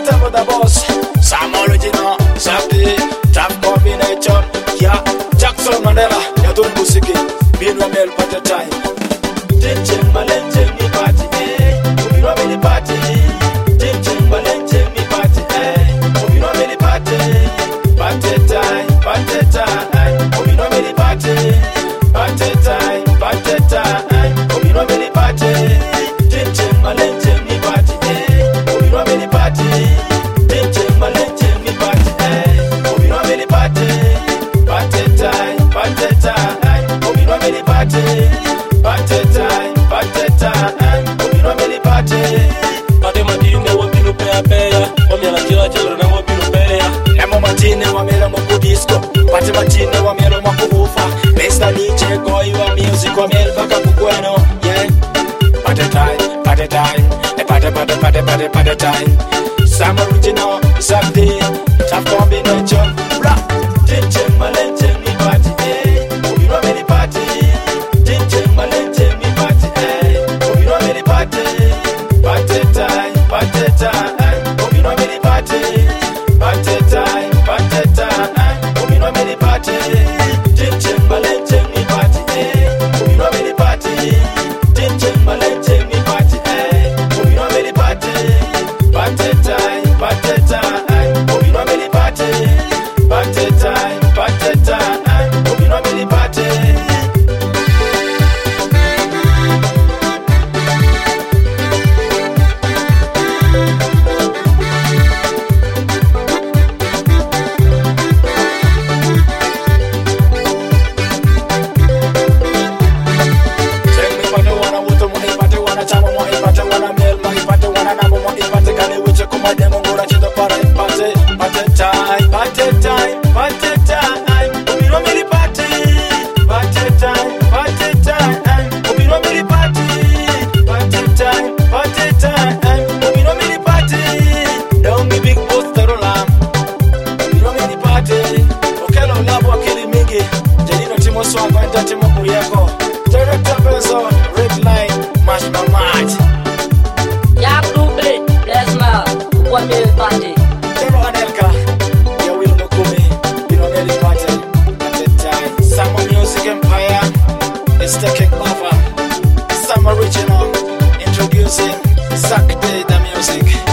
whatever the boss. Some original, Saturday, trap combination. Yeah, Jackson Mandela, ya tuni musiki. Binu mel pata time. Tinche malenche mi party, ubiro meli party. Tinche malenche mi party, ubiro meli party. Party time, ubiro meli party. Party time, ubiro meli party. Tinche malenche mi party, ubiro meli party. Tinche malenche mi party, ubiro meli party. Party time, ubiro meli party. Party time, ubiro meli party. Pate matine wabinu peya, wamela jila jila na wabinu peya. Emo matine wamela moko disco, pate matine wamela moko bufa. Mr. DJ Koi wa music wamela baka kukweno, yeah. Party time, party time. Some original, Saturday, tough combination. Blah, tinche malenche mi party, ubiro meli party. Tinche malenche mi party, ubiro meli party. Party time, ubiro meli party. Party time, ubiro meli party. Tinche malenche mi party, ubiro meli party. Tinche malenche mi party, ubiro meli party. Party time, ubiro meli party. Party time, ubiro meli party. Director Benson, Red Line, Mash my mind. Ya Blue bless my one minute party. Tero Anelka, ya will no kumi, you know really party. At the time, Summer Music Empire is taking over. Some original, introducing Saturday the music.